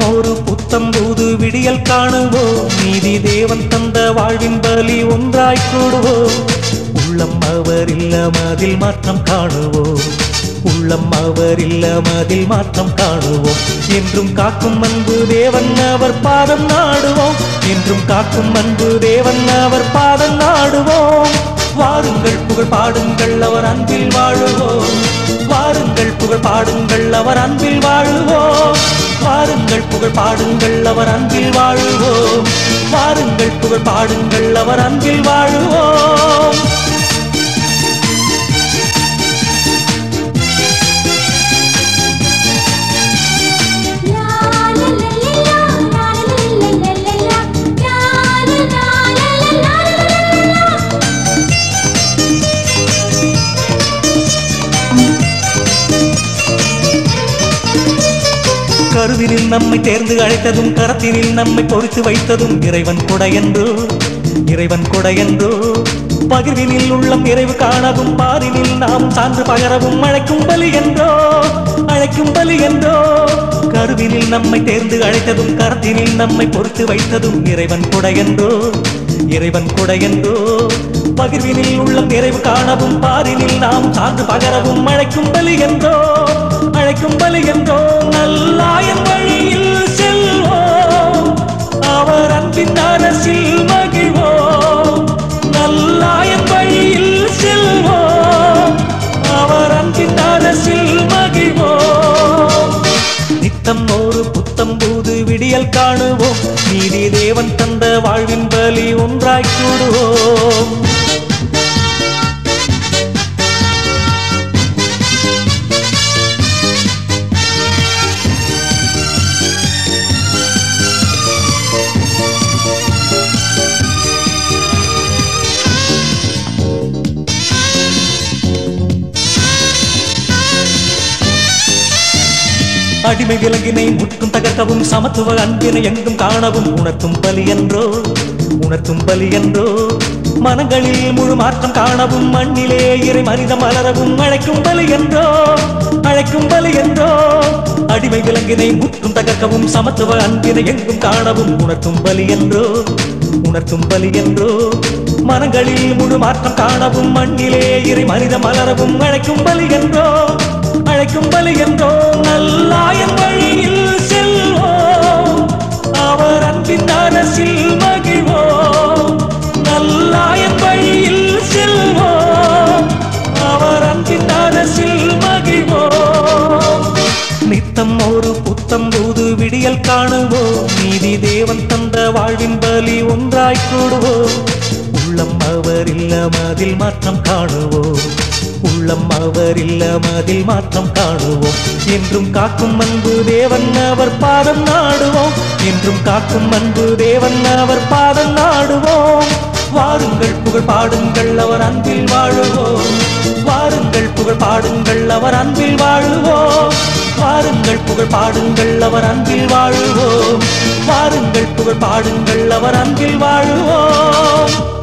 ஒரு புத்தம் புது விடியல் காணுவோம். நீதி தேவன் தந்த வாழ்வின் பலி ஒன்றாய் கூடுவோம். உள்ளம் அவர் இல்லம் அதில் மாற்றம் காணுவோம். உள்ளம் அவர் இல்லம் அதில் மாற்றம் காணுவோம். என்றும் காக்கும் அன்பு தேவன் அவர் பாதம் நாடுவோம். என்றும் காக்கும் அன்பு தேவன் அவர் பாதம் நாடுவோம். வாருங்கள் புகழ் பாடுங்கள் அவர் அன்பில் வாழுவோம். வாருங்கள் புகழ் பாடுங்கள் அவர் அன்பில் வாழுவோம். வாருங்கள் புகழ் பாடுங்கள் அவர் அன்பில் வாழுவோம். வாருங்கள் புகழ் பாடுங்கள் அவர் அன்பில் வாழுவோம். கருவினில் நம்மை தேர்ந்து அழைத்ததும் கரத்தினில் நம்மை பொறித்து வைத்ததும் இறைவன் கொடையென்றோ. இறைவன் கொடையென்றோ. பகிர்வினில் உள்ளம் நிறைவு காணவும் பாரினில் நாம் சான்று பகரவும் அழைக்கும் பலி என்றோ. அழைக்கும் பலி என்றோ. கருவினில் நம்மை தேர்ந்து அழைத்ததும் கரத்தினில் நம்மை பொறித்து வைத்ததும் இறைவன் கொடையென்றோ. இறைவன் கொடையென்றோ. பகிர்வினில் உள்ளம் நிறைவு காணவும் பாரினில் நாம் சான்று பகரவும் அழைக்கும் பலி என்றோ. அழைக்கும் பலி என்றோ. நல்லாயன் வழியில் செல்வோம். அவர் அன்பின் அரசில் மகிழ்வோம். நல்லாயன் வழியில் செல்வோம். அவர் அன்பின் அரசில் மகிழ்வோம். நித்தம் ஒரு புத்தம் புது விடியல் காணுவோம். நீதி தேவன் தந்த வாழ்வின் பலி ஒன்றாய் கூடுவோம். அடிமை விலங்கினை முற்றும் தகர்க்கவும் சமத்துவ அன்பினை எங்கும் காணவும் உணர்த்தும் பலி என்றோ. உணர்த்தும் பலி என்றோ. மனங்களில் முழு மாற்றம் காணவும் மண்ணிலே இறை மனிதம் மலரவும் அழைக்கும் பலி என்றோ. அழைக்கும் பலி என்றோ. அடிமை விலங்கினை முற்றும் தகர்க்கவும் சமத்துவ அன்பினை எங்கும் காணவும் உணர்த்தும் பலி என்றோ. உணர்த்தும் பலி என்றோ. மனங்களில் முழு மாற்றம் காணவும் மண்ணிலே இறை மனிதம் மலரவும் அழைக்கும் பலி என்றோ. அழைக்கும் பலி என்றோ. நல்லாயன் வழியில் செல்வோம். அவர் அன்பின் அரசில் மகிழ்வோம். நல்லாயன் வழியில் செல்வோம். அவர் அன்பின் அரசில் மகிழ்வோம். நித்தம் ஒரு புத்தம் புது விடியல் காணுவோம். நீதி தேவன் தந்த வாழ்வின் பலி ஒன்றாய் கூடுவோம். உள்ளம் அவர் இல்லம் அதில் மாற்றம் காணுவோம். உள்ளம் அவர் இல்லம் அதில் மாற்றம் காணுவோம். என்றும் காக்கும் அன்பு தேவன் அவர் பாதம் நாடுவோம். என்றும் காக்கும் அன்பு தேவன் அவர் பாதம் நாடுவோம். வாருங்கள் புகழ் பாடுங்கள் அவர் அன்பில் வாழுவோம். வாருங்கள் புகழ் பாடுங்கள் அவர் அன்பில் வாழுவோம். வாருங்கள் புகழ் பாடுங்கள் அவர் அன்பில் வாழுவோம். வாருங்கள் புகழ் பாடுங்கள் அவர் அன்பில் வாழுவோம்.